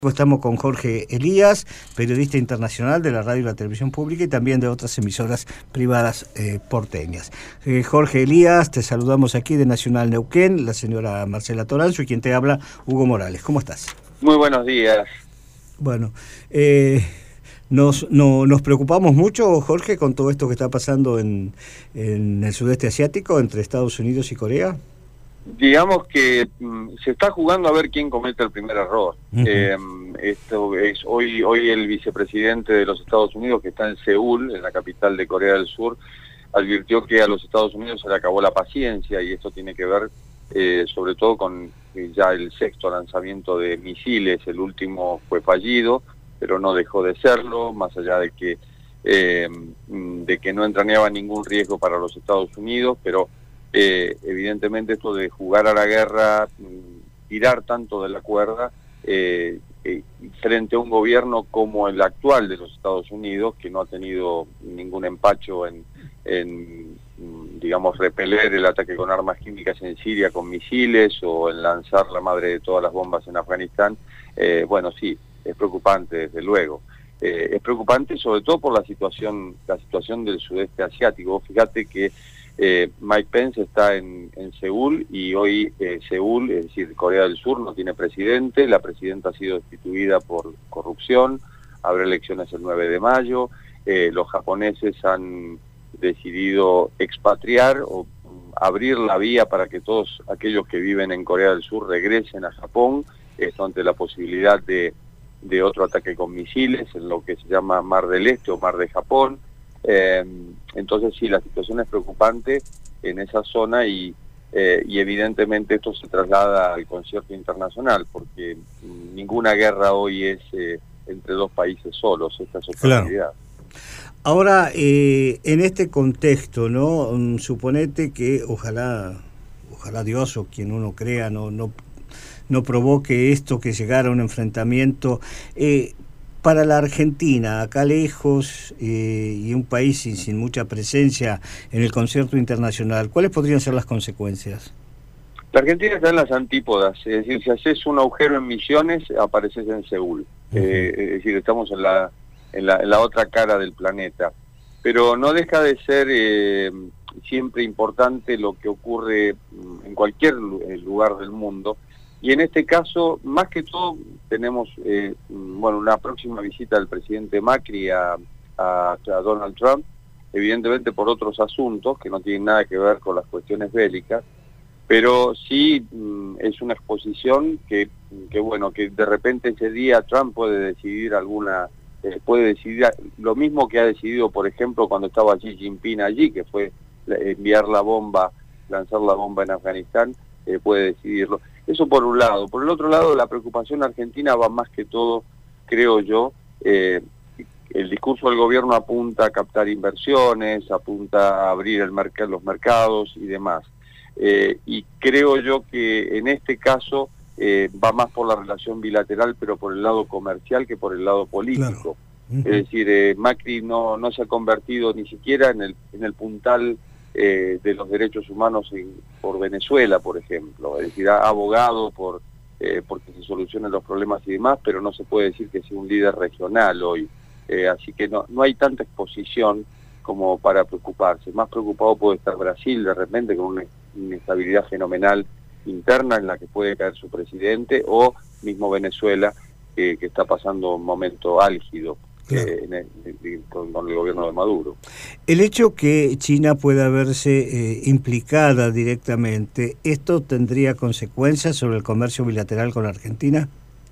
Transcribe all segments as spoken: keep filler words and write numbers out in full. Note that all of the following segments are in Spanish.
Estamos con Jorge Elías, periodista internacional de la radio y la televisión pública y también de otras emisoras privadas eh, porteñas. Eh, Jorge Elías, te saludamos aquí de Nacional Neuquén, la señora Marcela Toranzo y quien te habla, Hugo Morales. ¿Cómo estás? Muy buenos días. Bueno, eh, nos, no, nos preocupamos mucho, Jorge, con todo esto que está pasando en, en el sudeste asiático entre Estados Unidos y Corea. Digamos que mm, se está jugando a ver quién comete el primer error. Uh-huh. eh, esto es hoy hoy el vicepresidente de los Estados Unidos, que está en Seúl, en la capital de Corea del Sur, advirtió que a los Estados Unidos se le acabó la paciencia, y esto tiene que ver eh, sobre todo con eh, ya el sexto lanzamiento de misiles. El último fue fallido, pero no dejó de serlo, más allá de que eh, de que no entrañaba ningún riesgo para los Estados Unidos, pero Eh, evidentemente esto de jugar a la guerra, tirar tanto de la cuerda, eh, eh, frente a un gobierno como el actual de los Estados Unidos, que no ha tenido ningún empacho en, en digamos, repeler el ataque con armas químicas en Siria con misiles, o en lanzar la madre de todas las bombas en Afganistán. Eh, bueno, sí, es preocupante, desde luego. Eh, es preocupante sobre todo por la situación, la situación del sudeste asiático. Fíjate que Eh, Mike Pence está en, en Seúl, y hoy eh, Seúl, es decir, Corea del Sur, no tiene presidente. La presidenta ha sido destituida por corrupción. Habrá elecciones el nueve de mayo. Eh, los japoneses han decidido expatriar o um, abrir la vía para que todos aquellos que viven en Corea del Sur regresen a Japón, esto ante la posibilidad de, de otro ataque con misiles en lo que se llama Mar del Este o Mar de Japón. Eh, entonces sí, la situación es preocupante en esa zona, y, eh, y evidentemente esto se traslada al concierto internacional, porque ninguna guerra hoy es eh, entre dos países solos. Esta es otra realidad. Claro. Ahora, eh, en este contexto, ¿no? Um, suponete que ojalá, ojalá Dios o quien uno crea no, no, no provoque esto, que llegara a un enfrentamiento. Eh, Para la Argentina, acá lejos, eh, y un país sin, sin mucha presencia en el concierto internacional, ¿cuáles podrían ser las consecuencias? La Argentina está en las antípodas, es decir, si haces un agujero en Misiones, apareces en Seúl. Uh-huh. eh, es decir, estamos en la, en, la, en la otra cara del planeta. Pero no deja de ser eh, siempre importante lo que ocurre en cualquier lugar del mundo. Y en este caso, más que todo, tenemos eh, bueno, una próxima visita del presidente Macri a, a, a Donald Trump, evidentemente por otros asuntos que no tienen nada que ver con las cuestiones bélicas, pero sí mm, es una exposición que, que, bueno, que de repente ese día Trump puede decidir alguna, eh, puede decidir lo mismo que ha decidido, por ejemplo, cuando estaba Xi Jinping allí, que fue enviar la bomba, lanzar la bomba en Afganistán, eh, puede decidirlo. Eso por un lado. Por el otro lado, la preocupación argentina va más que todo, creo yo, eh, el discurso del gobierno apunta a captar inversiones, apunta a abrir el merc- los mercados y demás. Eh, y creo yo que en este caso eh, va más por la relación bilateral, pero por el lado comercial que por el lado político. Claro. Uh-huh. Es decir, eh, Macri no, no se ha convertido ni siquiera en el, en el puntal Eh, de los derechos humanos en, por Venezuela, por ejemplo. Es decir, ha abogado por eh, porque se solucionen los problemas y demás, pero no se puede decir que sea un líder regional hoy. Eh, así que no, no hay tanta exposición como para preocuparse. Más preocupado puede estar Brasil, de repente, con una inestabilidad fenomenal interna en la que puede caer su presidente, o mismo Venezuela, eh, que está pasando un momento álgido. Claro. Eh, en el, en, con, con el gobierno de Maduro. El hecho que China pueda verse eh, implicada directamente, ¿esto tendría consecuencias sobre el comercio bilateral con Argentina?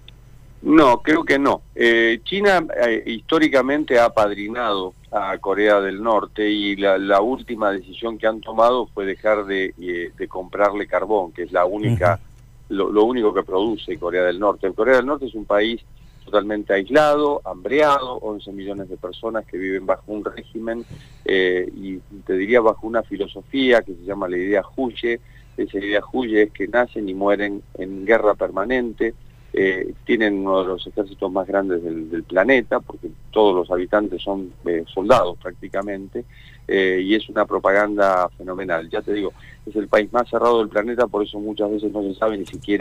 No, creo que no. Eh, China eh, históricamente ha apadrinado a Corea del Norte, y la, la última decisión que han tomado fue dejar de, eh, de comprarle carbón, que es la única, uh-huh. lo, lo único que produce Corea del Norte. Corea del Norte es un país totalmente aislado, hambreado, once millones de personas que viven bajo un régimen, eh, y te diría bajo una filosofía que se llama la idea Juche. Esa idea Juche es que nacen y mueren en guerra permanente, eh, tienen uno de los ejércitos más grandes del, del planeta, porque todos los habitantes son eh, soldados prácticamente, eh, y es una propaganda fenomenal. Ya te digo, es el país más cerrado del planeta, por eso muchas veces no se sabe ni siquiera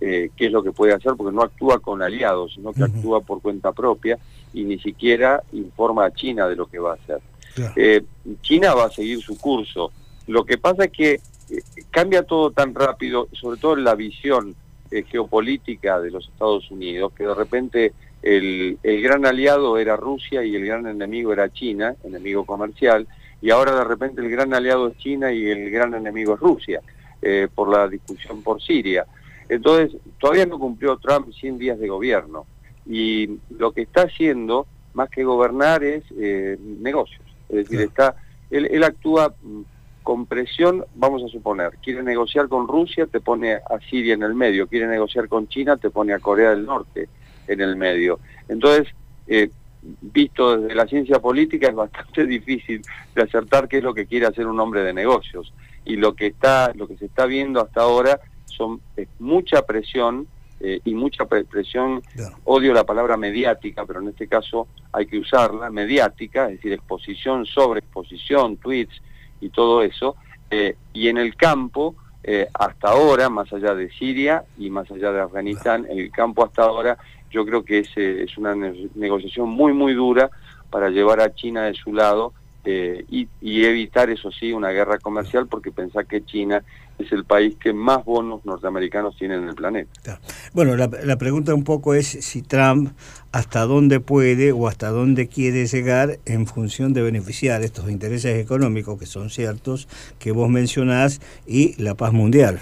eh, qué es lo que puede hacer, porque no actúa con aliados, sino que uh-huh. actúa por cuenta propia y ni siquiera informa a China de lo que va a hacer. Claro. Eh, China va a seguir su curso. Lo que pasa es que eh, cambia todo tan rápido, sobre todo en la visión eh, geopolítica de los Estados Unidos, que de repente el, el gran aliado era Rusia y el gran enemigo era China, enemigo comercial, y ahora de repente el gran aliado es China y el gran enemigo es Rusia, eh, por la discusión por Siria. Entonces, todavía no cumplió Trump cien días de gobierno, y lo que está haciendo, más que gobernar, es eh, negocios. Es decir, claro. está él, él actúa con presión, vamos a suponer, quiere negociar con Rusia, te pone a Siria en el medio, quiere negociar con China, te pone a Corea del Norte en el medio. Entonces, eh, visto desde la ciencia política, es bastante difícil de acertar qué es lo que quiere hacer un hombre de negocios. Y lo que está, lo que se está viendo hasta ahora son es mucha presión, eh, y mucha presión, claro. odio la palabra mediática, pero en este caso hay que usarla, mediática, es decir, exposición sobre exposición, tweets y todo eso, eh, y en el campo, eh, hasta ahora, más allá de Siria y más allá de Afganistán, en el campo hasta ahora, yo creo que es, eh, es una ne negociación muy, muy dura para llevar a China de su lado, eh, y, y evitar, eso sí, una guerra comercial, porque pensá que China es el país que más bonos norteamericanos tiene en el planeta. Bueno, la, la pregunta un poco es si Trump hasta dónde puede o hasta dónde quiere llegar en función de beneficiar estos intereses económicos, que son ciertos, que vos mencionás, y la paz mundial.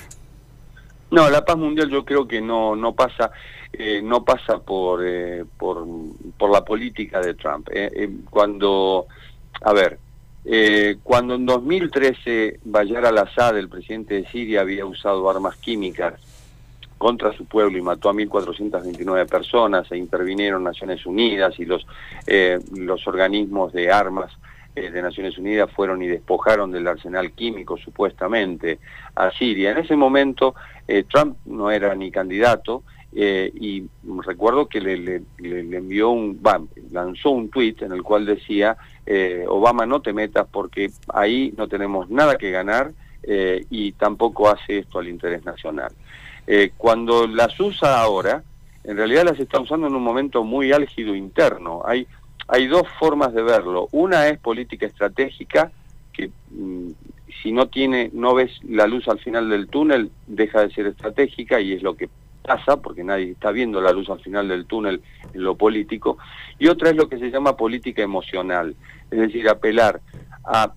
No, la paz mundial yo creo que no no pasa eh, no pasa por, eh, por por la política de Trump. Eh, eh, cuando, a ver, eh, cuando en dos mil trece Bayar al-Assad, el presidente de Siria, había usado armas químicas contra su pueblo y mató a mil cuatrocientas veintinueve personas, e intervinieron Naciones Unidas y los eh, los organismos de armas eh, de Naciones Unidas fueron y despojaron del arsenal químico supuestamente a Siria. En ese momento eh, Trump no era ni candidato, eh, y recuerdo que le, le, le envió un, bah, lanzó un tuit en el cual decía eh, Obama, no te metas porque ahí no tenemos nada que ganar, eh, y tampoco hace esto al interés nacional. Eh, cuando las usa ahora, en realidad las está usando en un momento muy álgido interno. Hay, hay dos formas de verlo. Una es política estratégica, que mmm, si no tiene, no ves la luz al final del túnel, deja de ser estratégica, y es lo que pasa, porque nadie está viendo la luz al final del túnel en lo político. Y otra es lo que se llama política emocional, es decir, apelar a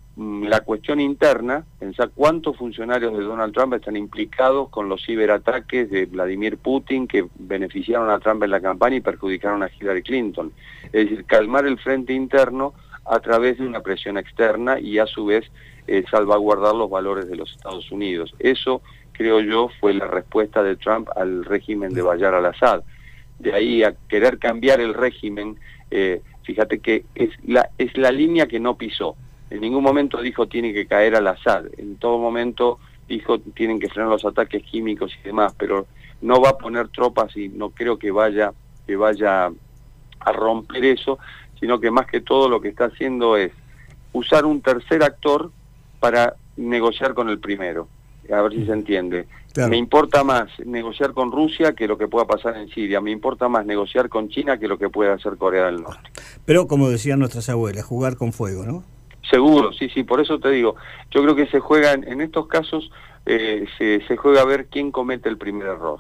la cuestión interna, pensar cuántos funcionarios de Donald Trump están implicados con los ciberataques de Vladimir Putin, que beneficiaron a Trump en la campaña y perjudicaron a Hillary Clinton. Es decir, calmar el frente interno a través de una presión externa y a su vez eh, salvaguardar los valores de los Estados Unidos. Eso, creo yo, fue la respuesta de Trump al régimen de Bayar al-Assad. De ahí a querer cambiar el régimen, eh, fíjate que es la, es la línea que no pisó. En ningún momento dijo tiene que caer al-Assad, en todo momento dijo tienen que frenar los ataques químicos y demás, pero no va a poner tropas y no creo que vaya, que vaya a romper eso, sino que más que todo lo que está haciendo es usar un tercer actor para negociar con el primero. A ver si se entiende. Claro. Me importa más negociar con Rusia que lo que pueda pasar en Siria. Me importa más negociar con China que lo que pueda hacer Corea del Norte. Pero como decían nuestras abuelas, jugar con fuego, ¿no? Seguro, sí, sí, por eso te digo, yo creo que se juega, en, en estos casos, eh, se, se juega a ver quién comete el primer error.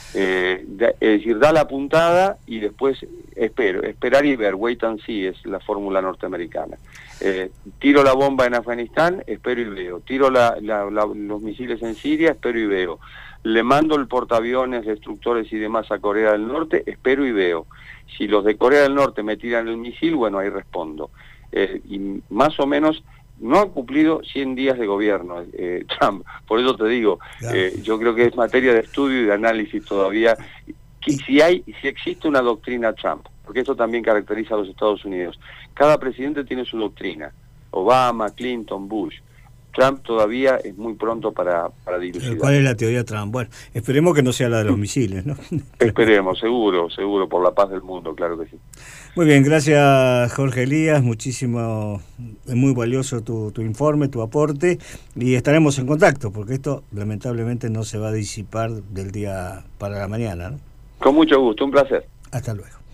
Eh, de, es decir, da la puntada y después espero, esperar y ver, wait and see es la fórmula norteamericana. Eh, tiro la bomba en Afganistán, espero y veo. Tiro la, la, la, los misiles en Siria, espero y veo. Le mando el portaaviones, destructores y demás a Corea del Norte, espero y veo. Si los de Corea del Norte me tiran el misil, bueno, ahí respondo. Eh, y más o menos no ha cumplido cien días de gobierno eh, Trump, por eso te digo, claro. eh, yo creo que es materia de estudio y de análisis todavía, que si hay, si existe una doctrina Trump, porque esto también caracteriza a los Estados Unidos, cada presidente tiene su doctrina, Obama, Clinton, Bush. Trump todavía es muy pronto para, para dilucidar. ¿Cuál es la teoría Trump? Bueno, esperemos que no sea la de los misiles, ¿no? Esperemos, seguro, seguro, por la paz del mundo, claro que sí. Muy bien, gracias Jorge Elías, muchísimo, es muy valioso tu, tu informe, tu aporte, y estaremos en contacto, porque esto lamentablemente no se va a disipar del día para la mañana, ¿no? Con mucho gusto, un placer. Hasta luego.